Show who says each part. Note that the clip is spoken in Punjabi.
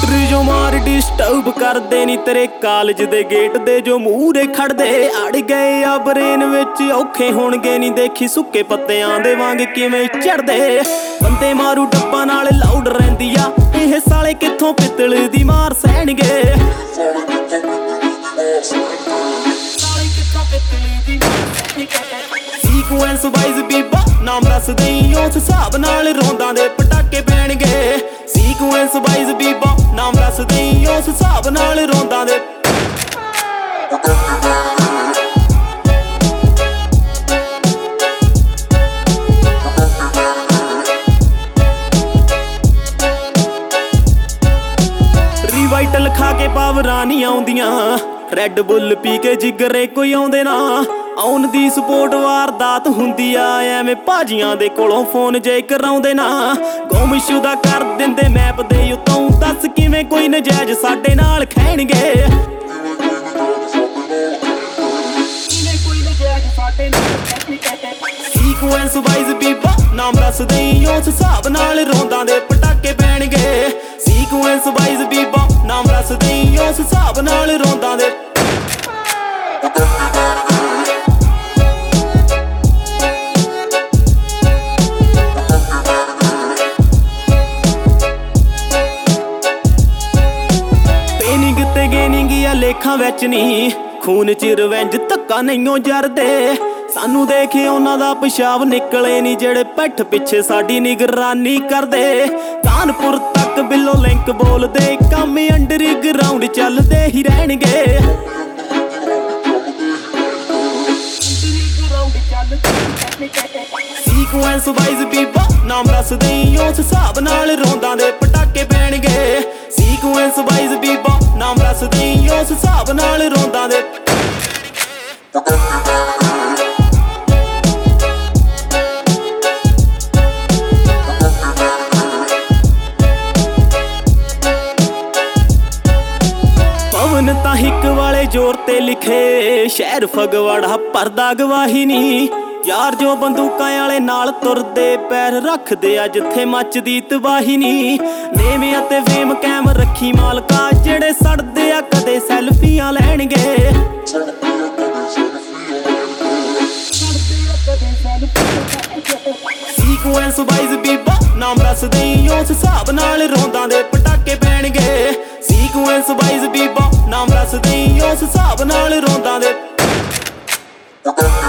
Speaker 1: ਸਕੂਟਰ ਜੋ ਮਾਰ ਡਿਸਟਰਬ ਕਰਦੇ ਨੀ ਤੇਰੇ ਕਾਲਜ ਦੇ ਗੇਟ ਦੇ ਜੋ ਮੂਹਰੇ ਖੜਦੇ ਅੜ ਗਏ ਆ ਬਰੇਨ ਵਿੱਚ ਔਖੇ ਹੋਣਗੇ ਨੀ ਦੇਖੀ ਸੁੱਕੇ ਪੱਤਿਆਂ ਦੇ ਵਾਂਗ ਕਿਵੇਂ ਚੜਦੇ ਬੰਦੇ ਮਾਰੂ ਡੱਬਾ ਨਾਲ ਲਾਊਡ ਰਹਿੰਦੀ ਆ ਇਹ ਸਾਲੇ ਕਿੱਥੋਂ ਪਿੱਤਲ ਦੀ ਮਾਰ ਸਹਿਣਗੇ ਸੀਕੁਐਂਸ ਵਾਈਜ਼ ਬੀਬਾ ਨਾਮ ਦੱਸ ਦੇਈਂ ਉਸ ਹਿਸਾਬ ਨਾਲ ਰੋਂਦਾਂ ਦੇ ਪਟਾਕੇ ਪੈਣਗੇ ਸੀਕੁਐਂਸ ਵਾਈਜ਼ ਬੀਬਾ ਨਾਮ ਦੱਸ ਦੇਈਂ ਉਸ ਹਿਸਾਬ ਨਾਲ ਰੋਂਦਾਂ ਦੇ ਰੀਵਾਈਟਲ ਖਾ ਕੇ ਪਾਵਰਾਂ ਨਹੀਂ ਆਉਂਦੀਆਂ ਰੈੱਡ ਬੁੱਲ ਪੀ ਕੇ ਜਿਗਰੇ ਕੋਈ ਆਉਂਦੇ ਨਾ ਆਉਣ ਦੀ ਸਪੋਰਟ ਵਾਰਦਾਤ ਹੁੰਦੀ ਆ ਐਵੇਂ ਭਾਜੀਆਂ ਦੇ ਕੋਲੋਂ ਫੋਨ ਜੇ ਕਰਾਉਂਦੇ ਨਾ ਗੁੰਮਸ਼ੁਦਾ ਕਰ ਦਿੰਦੇ ਮੈਪ ਦੇ ਉੱਤੋਂ ਦੱਸ ਕਿਵੇਂ ਕੋਈ ਨਜਾਇਜ਼ ਸਾਡੇ ਨਾਲ ਖੈਣਗੇ ਸੀਕੁਐਂਸ ਵਾਈਜ਼ ਬੀਬਾ ਨਾਮ ਦੱਸ ਦੇਈਂ ਉਸ ਹਿਸਾਬ ਨਾਲ ਰੋਂਦਾਂ ਦੇ ਪਟਾਕੇ ਪੈਣਗੇ ਸੀਕੁਐਂਸ ਵਾਈਜ਼ ਬੀਬਾ ਨਾਮ ਦੱਸ ਦੇਈਂ ਉਸ ਹਿਸਾਬ ਨਾਲ ਰੋਂਦਾਂ ਦੇ ਲੇਖਾਂ ਵਿੱਚ ਨਹੀਂ ਖੂਨ ਚ ਰਿਵੈਂਜ ਧੱਕਾ ਨਹੀਂਓ ਜਰਦੇ ਸਾਨੂੰ ਦੇਖੇ ਉਹਨਾਂ ਦਾ ਪਿਸ਼ਾਬ ਨਿਕਲੇ ਨੀ ਜਿਹੜੇ ਪਿੱਠ ਪਿੱਛੇ ਸਾਡੀ ਨਿਗਰਾਨੀ ਕਰਦੇ ਕਾਨਪੁਰ ਤੱਕ ਬਿੱਲੋ ਲਿੰਕ ਬੋਲਦੇ ਕੰਮ ਅੰਡਰਗਰਾਉਂਡ ਚੱਲਦੇ ਹੀ ਰਹਿਣਗੇ ਸੀਕੁਐਂਸ ਵਾਈਜ਼ ਬੀਬਾ ਨਾਮ ਦੱਸ ਦੇਈਂ ਉਸ ਹਿਸਾਬ ਨਾਲ ਰੋਂਦਾਂ ਦੇ ਪਟਾਕੇ ਪੈਣਗੇ ਸੀਕੁਐਂਸ ਵਾਈਜ਼ ਬੀਬਾ ਨਾਮ ਦੱਸ ਦੇਈਂ ਉਸ ਹਿਸਾਬ ਨਾਲ ਰੋਂਦਾਂ ਦੇ ਪਵਨ ਤਾਂ ਹਿੱਕ ਵਾਲੇ ਜ਼ੋਰ ਤੇ ਲਿਖੇ ਸ਼ਹਿਰ ਫਗਵਾੜਾ ਪਰਦਾ ਗਵਾਹੀ ਨੀ ਯਾਰ ਜੋ ਬੰਦੂਕਾਂ ਵਾਲੇ ਨਾਲ ਤੁਰਦੇ ਪੈਰ ਰੱਖਦੇ ਆ ਜਿੱਥੇ ਮੱਚਦੀ ਤਬਾਹੀ ਨੀ ਨੇਮ ਅਤੇ ਫੇਮ ਕੈਮ ਰੱਖੀ ਮਾਲਕਾ ਜਿਹੜੇ ਸੜਦੇ ਆ ਕਦੇ ਸੈਲਫੀਆਂ ਲੈਣਗੇ ਸੀਕੁਐਂਸ ਵਾਈਜ਼ ਬੀਬਾ ਨਾਮ ਦੱਸ ਦੇਈਂ ਉਸ ਹਿਸਾਬ ਨਾਲ ਰੋਂਦਾਂ ਦੇ ਪਟਾਕੇ ਪੈਣਗੇ ਸੀਕੁਐਂਸ ਵਾਈਜ਼ ਬੀਬਾ ਨਾਮ ਦੱਸ ਦੇਈਂ ਉਸ ਹਿਸਾਬ ਨਾਲ ਰੋਂਦਾਂ ਦੇ